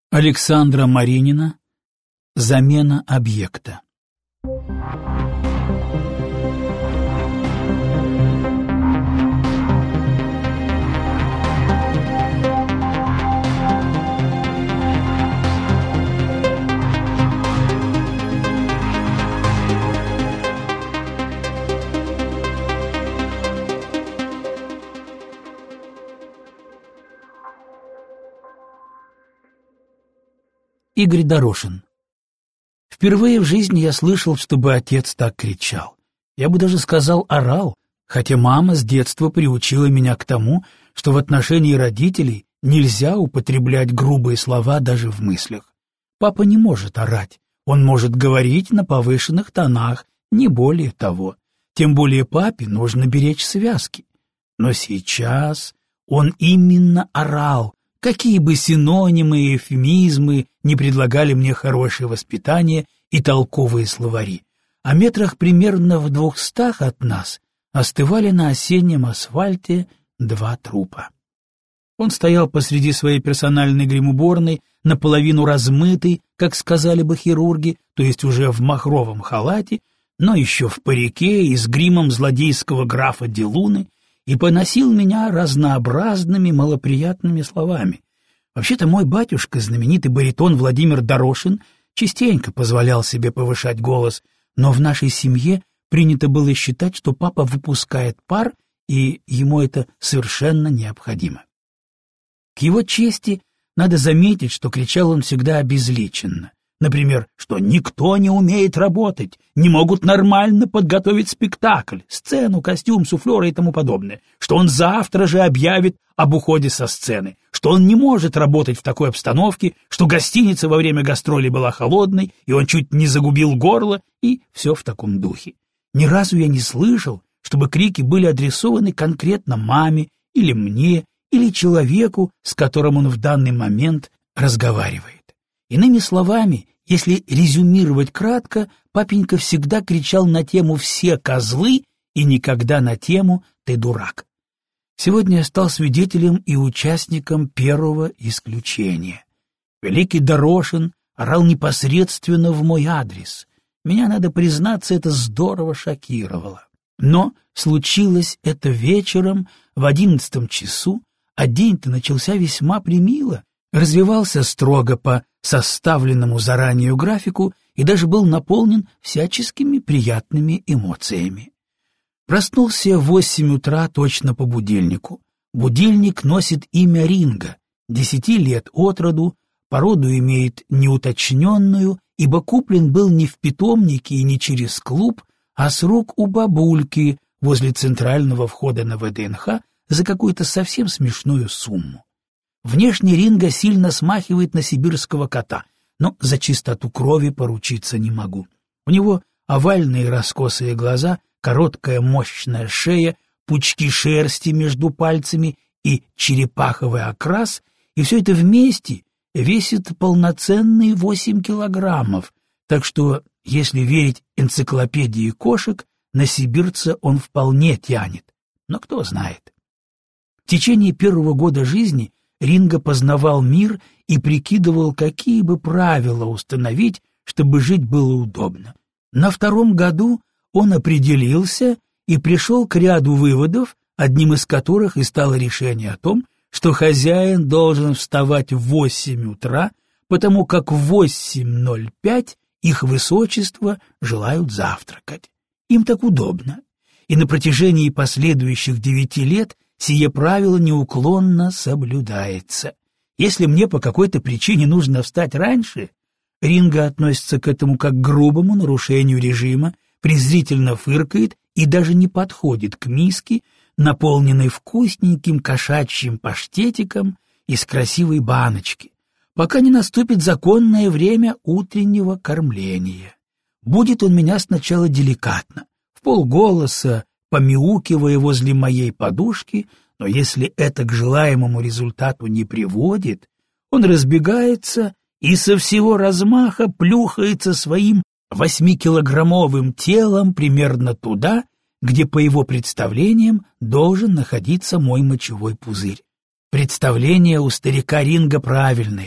Александра Маринина. Замена объекта. Игорь Дорошин. Впервые в жизни я слышал, чтобы отец так кричал. Я бы даже сказал, орал, хотя мама с детства приучила меня к тому, что в отношении родителей нельзя употреблять грубые слова даже в мыслях. Папа не может орать, он может говорить на повышенных тонах, не более того. Тем более папе нужно беречь связки. Но сейчас он именно орал. Какие бы синонимы и эвфемизмы не предлагали мне хорошее воспитание и толковые словари, а метрах примерно в 200 от нас остывали на осеннем асфальте 2 трупа. Он стоял посреди своей персональной гримуборной, наполовину размытый, как сказали бы хирурги, то есть уже в махровом халате, но еще в парике и с гримом злодейского графа Делуны, и поносил меня разнообразными малоприятными словами. Вообще-то мой батюшка, знаменитый баритон Владимир Дорошин, частенько позволял себе повышать голос, но в нашей семье принято было считать, что папа выпускает пар, и ему это совершенно необходимо. К его чести надо заметить, что кричал он всегда обезличенно. Например, что никто не умеет работать, не могут нормально подготовить спектакль, сцену, костюм, суфлера и тому подобное, что он завтра же объявит об уходе со сцены, что он не может работать в такой обстановке, что гостиница во время гастролей была холодной, и он чуть не загубил горло, и все в таком духе. Ни разу я не слышал, чтобы крики были адресованы конкретно маме или мне, или человеку, с которым он в данный момент разговаривает. Иными словами, если резюмировать кратко, папенька всегда кричал на тему «все козлы» и никогда на тему «ты дурак». Сегодня я стал свидетелем и участником первого исключения. Великий Дорошин орал непосредственно в мой адрес. Меня, надо признаться, это здорово шокировало. Но случилось это вечером в 11 часу, а день-то начался весьма премило, развивался строго по составленному заранее графику и даже был наполнен всяческими приятными эмоциями. Проснулся в 8 утра точно по будильнику. Будильник носит имя Ринга, 10 лет от роду, породу имеет неуточненную, ибо куплен был не в питомнике и не через клуб, а с рук у бабульки возле центрального входа на ВДНХ за какую-то совсем смешную сумму. Внешне Ринга сильно смахивает на сибирского кота, но за чистоту крови поручиться не могу. У него овальные раскосые глаза, короткая мощная шея, пучки шерсти между пальцами и черепаховый окрас, и все это вместе весит полноценные 8 килограммов, так что, если верить энциклопедии кошек, на сибирца он вполне тянет, но кто знает. В течение первого года жизни Ринга познавал мир и прикидывал, какие бы правила установить, чтобы жить было удобно. На 2-м году он определился и пришел к ряду выводов, одним из которых и стало решение о том, что хозяин должен вставать в 8 утра, потому как в 8:05 их высочество желают завтракать. Им так удобно. И на протяжении последующих 9 лет сие правило неуклонно соблюдается. Если мне по какой-то причине нужно встать раньше, Ринга относится к этому как к грубому нарушению режима, презрительно фыркает и даже не подходит к миске, наполненной вкусненьким кошачьим паштетиком из красивой баночки, пока не наступит законное время утреннего кормления. Будет он меня сначала деликатно, вполголоса, помяукивая возле моей подушки, но если это к желаемому результату не приводит, он разбегается и со всего размаха плюхается своим 8-килограммовым телом примерно туда, где, по его представлениям, должен находиться мой мочевой пузырь. Представления у старика Ринга правильные.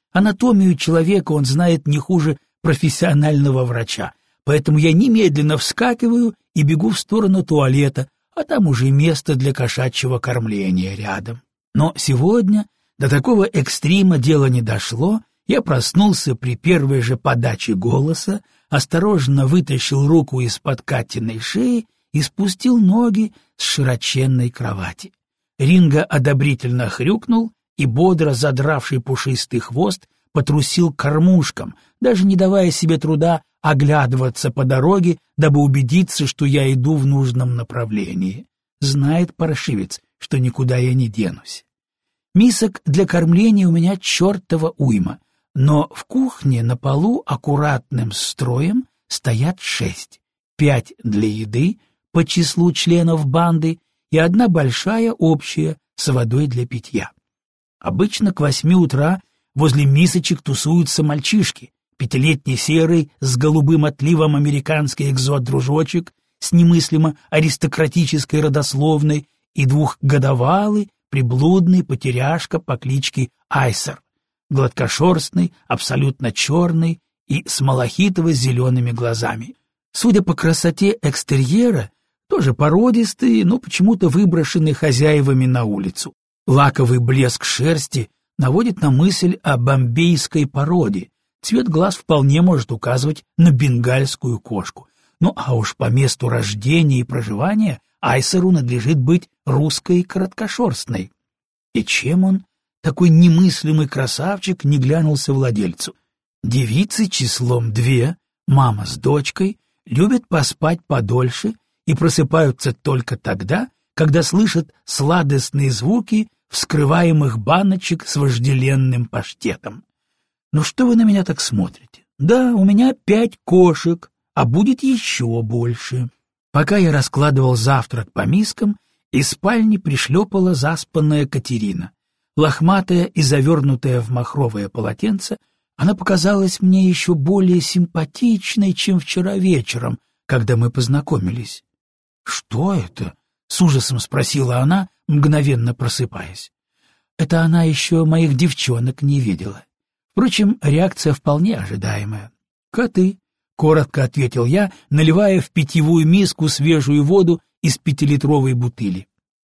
Анатомию человека он знает не хуже профессионального врача, поэтому я немедленно вскакиваю и бегу в сторону туалета, а там уже место для кошачьего кормления рядом. Но сегодня до такого экстрима дело не дошло, я проснулся при первой же подаче голоса, осторожно вытащил руку из-под Катиной шеи и спустил ноги с широченной кровати. Ринго одобрительно хрюкнул и, бодро задравший пушистый хвост, потрусил к кормушкам, даже не давая себе труда оглядываться по дороге, дабы убедиться, что я иду в нужном направлении. Знает паршивец, что никуда я не денусь. Мисок для кормления у меня чертова уйма, но в кухне на полу аккуратным строем стоят 6. 5 для еды по числу членов банды и 1 большая общая с водой для питья. Обычно к 8 утра возле мисочек тусуются мальчишки, 5-летний серый с голубым отливом американский экзот-дружочек с немыслимо аристократической родословной и 2-годовалый приблудный потеряшка по кличке Айсер, гладкошерстный, абсолютно черный и с малахитово-зелеными глазами. Судя по красоте экстерьера, тоже породистый, но почему-то выброшенный хозяевами на улицу. Лаковый блеск шерсти наводит на мысль о бомбейской породе. Цвет глаз вполне может указывать на бенгальскую кошку. Ну а уж по месту рождения и проживания Айсеру надлежит быть русской короткошерстной. И чем он, такой немыслимый красавчик, не глянулся владельцу? Девицы числом 2, мама с дочкой, любят поспать подольше и просыпаются только тогда, когда слышат сладостные звуки вскрываемых баночек с вожделенным паштетом. Ну что вы на меня так смотрите? Да, у меня 5 кошек, а будет еще больше. Пока я раскладывал завтрак по мискам, из спальни пришлепала заспанная Катерина. Лохматая и завернутая в махровое полотенце, она показалась мне еще более симпатичной, чем вчера вечером, когда мы познакомились. «Что это?» — с ужасом спросила она, мгновенно просыпаясь. Это она еще моих девчонок не видела. Впрочем, реакция вполне ожидаемая. «Коты», — коротко ответил я, наливая в питьевую миску свежую воду из 5-литровой бутыли.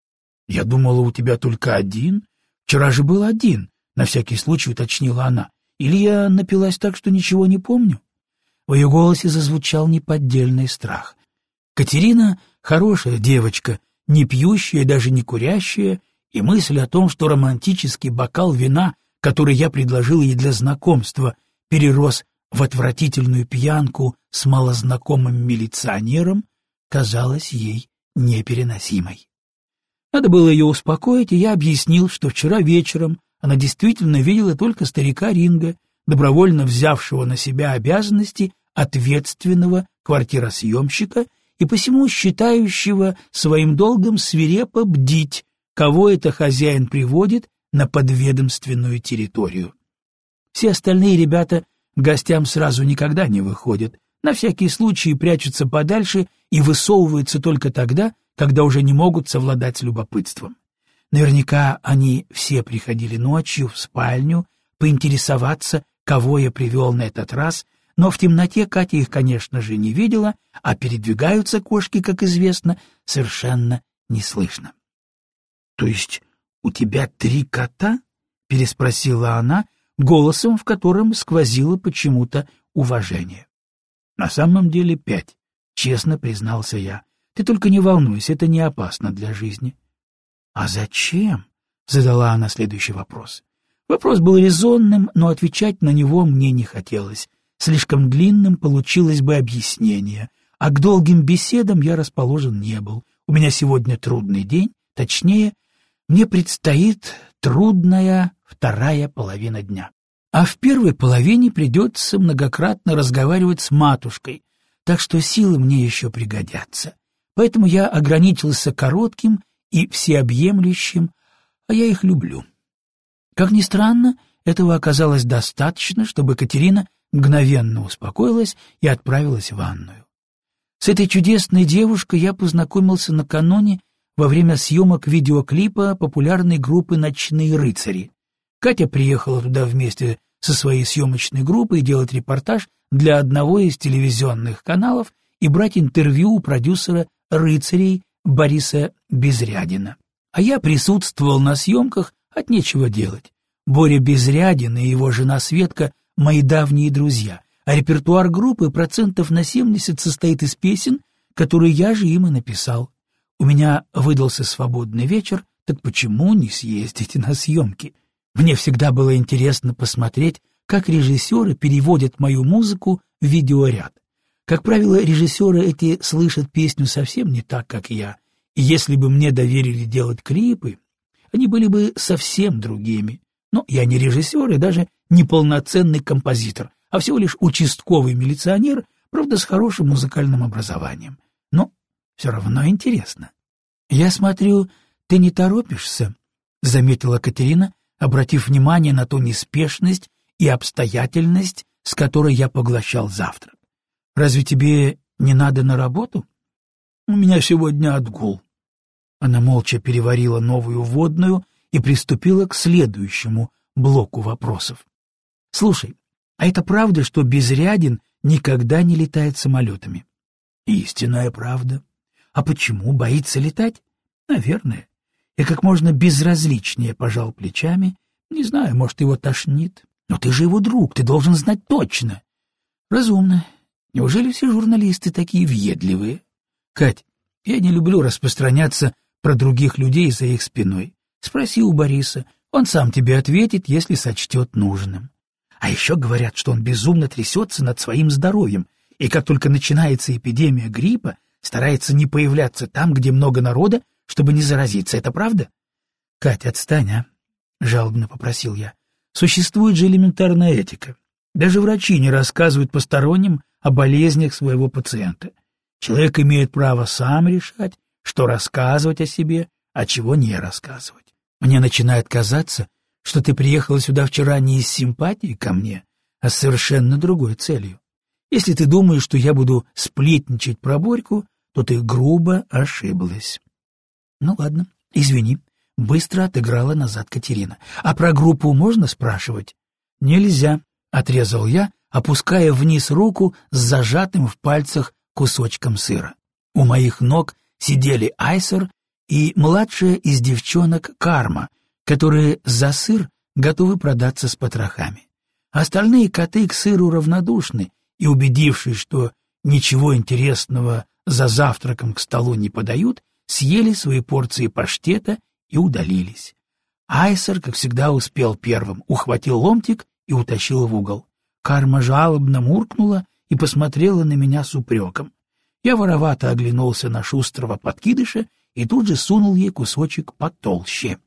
«Я думала, у тебя только один. Вчера же был один», — на всякий случай уточнила она. «Или я напилась так, что ничего не помню?» В ее голосе зазвучал неподдельный страх. Катерина — хорошая девочка, не пьющая, даже не курящая, и мысль о том, что романтический бокал вина, который я предложил ей для знакомства, перерос в отвратительную пьянку с малознакомым милиционером, казалась ей непереносимой. Надо было ее успокоить, и я объяснил, что вчера вечером она действительно видела только старика Ринго, добровольно взявшего на себя обязанности ответственного квартиросъемщика и посему считающего своим долгом свирепо бдить, кого это хозяин приводит на подведомственную территорию. Все остальные ребята к гостям сразу никогда не выходят, на всякий случай прячутся подальше и высовываются только тогда, когда уже не могут совладать с любопытством. Наверняка они все приходили ночью в спальню поинтересоваться, кого я привел на этот раз, но в темноте Катя их, конечно же, не видела, а передвигаются кошки, как известно, совершенно неслышно. — То есть у тебя 3 кота? — переспросила она, голосом, в котором сквозило почему-то уважение. — На самом деле 5, — честно признался я. — Ты только не волнуйся, это не опасно для жизни. — А зачем? — задала она следующий вопрос. Вопрос был резонным, но отвечать на него мне не хотелось. Слишком длинным получилось бы объяснение, а к долгим беседам я расположен не был. У меня сегодня трудный день, точнее, мне предстоит трудная 2-я половина дня. А в первой половине придется многократно разговаривать с матушкой, так что силы мне еще пригодятся. Поэтому я ограничился коротким и всеобъемлющим, а я их люблю. Как ни странно, этого оказалось достаточно, чтобы Катерина мгновенно успокоилась и отправилась в ванную. С этой чудесной девушкой я познакомился накануне во время съемок видеоклипа популярной группы «Ночные рыцари». Катя приехала туда вместе со своей съемочной группой делать репортаж для одного из телевизионных каналов и брать интервью у продюсера «Рыцарей» Бориса Безрядина. А я присутствовал на съемках от нечего делать. Боря Безрядин и его жена Светка — мои давние друзья, а репертуар группы 70% состоит из песен, которые я же им и написал. У меня выдался свободный вечер, так почему не съездить на съемки? Мне всегда было интересно посмотреть, как режиссеры переводят мою музыку в видеоряд. Как правило, режиссеры эти слышат песню совсем не так, как я, и если бы мне доверили делать клипы, они были бы совсем другими. Но я не режиссер и даже не полноценный композитор, а всего лишь участковый милиционер, правда, с хорошим музыкальным образованием. Но все равно интересно. «Я смотрю, ты не торопишься», — заметила Катерина, обратив внимание на ту неспешность и обстоятельность, с которой я поглощал завтрак. «Разве тебе не надо на работу?» «У меня сегодня отгул». Она молча переварила новую вводную и приступила к следующему блоку вопросов. «Слушай, а это правда, что Безрядин никогда не летает самолетами?» «Истинная правда. А почему? Боится летать?» «Наверное». Я как можно безразличнее пожал плечами. Не знаю, может, его тошнит. Но ты же его друг, ты должен знать точно. Разумно. Неужели все журналисты такие въедливые? Кать, я не люблю распространяться про других людей за их спиной. Спроси у Бориса, он сам тебе ответит, если сочтет нужным. А еще говорят, что он безумно трясется над своим здоровьем, и как только начинается эпидемия гриппа, старается не появляться там, где много народа, чтобы не заразиться. Это правда? — Катя, отстань, а? — жалобно попросил я. — Существует же элементарная этика. Даже врачи не рассказывают посторонним о болезнях своего пациента. Человек имеет право сам решать, что рассказывать о себе, а чего не рассказывать. Мне начинает казаться, что ты приехала сюда вчера не из симпатии ко мне, а с совершенно другой целью. Если ты думаешь, что я буду сплетничать про Борьку, то ты грубо ошиблась. Ну ладно, извини, быстро отыграла назад Катерина. А про группу можно спрашивать? Нельзя, отрезал я, опуская вниз руку с зажатым в пальцах кусочком сыра. У моих ног сидели Айсер и младшая из девчонок Карма, которые за сыр готовы продаться с потрохами. Остальные коты к сыру равнодушны, и, убедившись, что ничего интересного за завтраком к столу не подают, съели свои порции паштета и удалились. Айсер, как всегда, успел первым, ухватил ломтик и утащил в угол. Карма жалобно муркнула и посмотрела на меня с упреком. Я воровато оглянулся на шустрого подкидыша и тут же сунул ей кусочек потолще.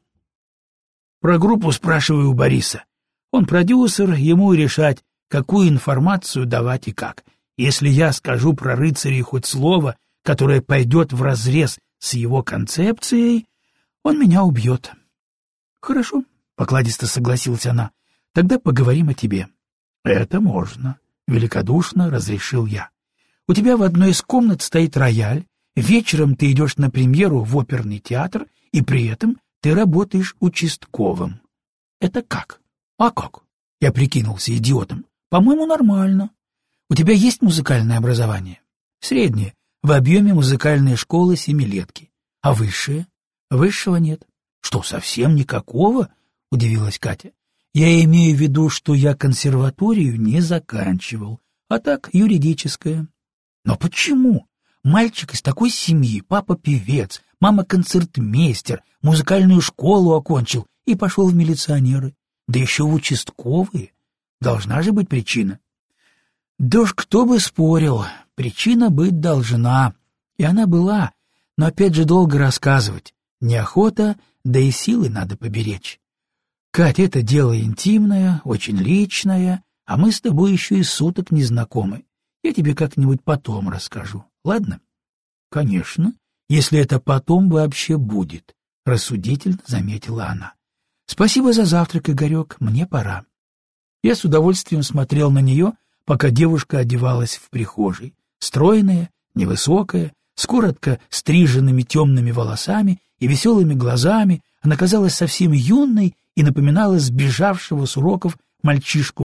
Про группу спрашиваю у Бориса. Он продюсер, ему и решать, какую информацию давать и как. Если я скажу про рыцарей хоть слово, которое пойдет вразрез с его концепцией, он меня убьет. — Хорошо, — покладисто согласилась она, — тогда поговорим о тебе. — Это можно, — великодушно разрешил я. У тебя в одной из комнат стоит рояль, вечером ты идешь на премьеру в оперный театр, и при этом ты работаешь участковым. Это как? А как? Я прикинулся идиотом. По-моему, нормально. У тебя есть музыкальное образование? Среднее, в объеме музыкальной школы семилетки. А высшее? Высшего нет. Что, совсем никакого? Удивилась Катя. Я имею в виду, что я консерваторию не заканчивал, а так юридическое. Но почему? Мальчик из такой семьи, папа певец, мама концертмейстер, музыкальную школу окончил и пошел в милиционеры, да еще в участковые. Должна же быть причина. Да уж кто бы спорил, причина быть должна. И она была, но опять же долго рассказывать. Неохота, да и силы надо поберечь. Кать, это дело интимное, очень личное, а мы с тобой еще и суток не знакомы. Я тебе как-нибудь потом расскажу, ладно? Конечно, если это потом вообще будет, рассудительно заметила она. Спасибо за завтрак, Игорек, мне пора. Я с удовольствием смотрел на нее, пока девушка одевалась в прихожей. Стройная, невысокая, с коротко стриженными темными волосами и веселыми глазами, она казалась совсем юной и напоминала сбежавшего с уроков мальчишку